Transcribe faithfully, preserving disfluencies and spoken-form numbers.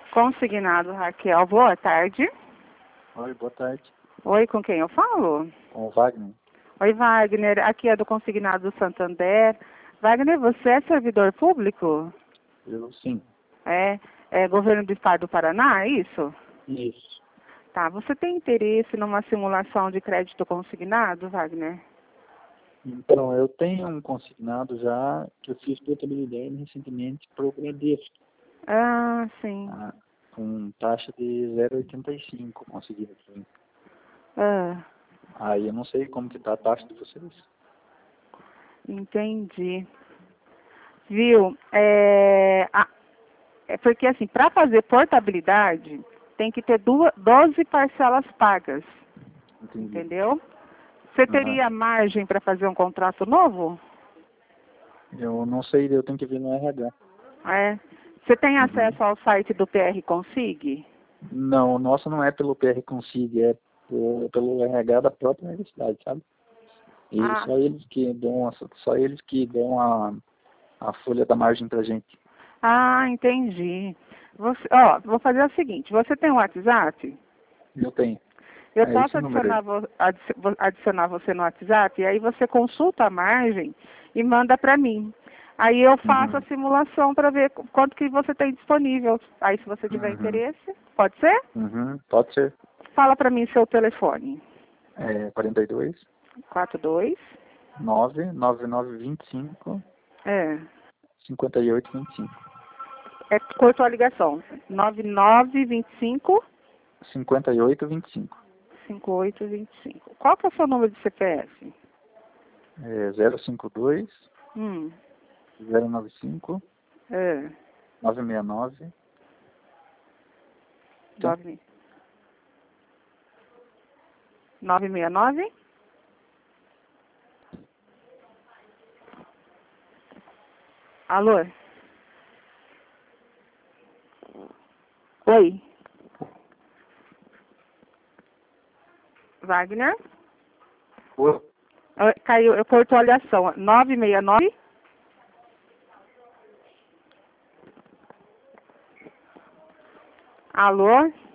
Consignado, Raquel. Boa tarde. Oi, boa tarde. Oi, com quem eu falo? Com o Wagner. Oi, Wagner. Aqui é do Consignado do Santander. Wagner, você é servidor público? Eu sim. É, é governo do estado do Paraná, é isso? Isso. Tá, você tem interesse numa simulação de crédito consignado, Wagner? Então, eu tenho um consignado já que eu fiz portabilidade recentemente para o Bradesco. Ah, sim. Ah, com taxa de zero vírgula oitenta e cinco consegui aqui. Ah, Aí eu não sei como que tá a taxa de vocês. entendi. Viu? É, a- é porque assim, para fazer portabilidade, tem que ter duas, doze parcelas pagas, Entendi. entendeu? Você Aham. teria margem para fazer um contrato novo? Eu não sei, eu tenho que ver no R H. É. Você tem Uhum. acesso ao site do P R Consig? Não, o nosso não é pelo P R Consig, é por- pelo R H da própria universidade, sabe? E Ah, só eles que dão a, só eles que dão a, a folha da margem pra gente. ah, entendi. Você, ó, vou fazer o seguinte, você tem um WhatsApp? Eu tenho. Eu É esse posso o número aí. adicionar, vo- adici- vo- adicionar você no WhatsApp e aí você consulta a margem e manda para mim. Aí eu faço a Uhum. simulação para ver qu- quanto que você tem disponível. Aí se você tiver Uhum. interesse, pode ser? Uhum. Pode ser. Fala para mim seu telefone. É quarenta e dois, quatro dois. nove nove nove vinte e cinco, É. cinquenta e oito vinte e cinco. É cortou a ligação. nove nove dois cinco, cinquenta e oito vinte e cinco. cinco oito dois cinco. Qual que é o seu número de C P F? É zero cinco dois, Hum. zero nove cinco, É. nove seis nove. Tem? nove nove seis nove? Alô? Oi? Wagner? Oi. Ah, caiu, eu cortou a ligação. nove seis nove? Alô?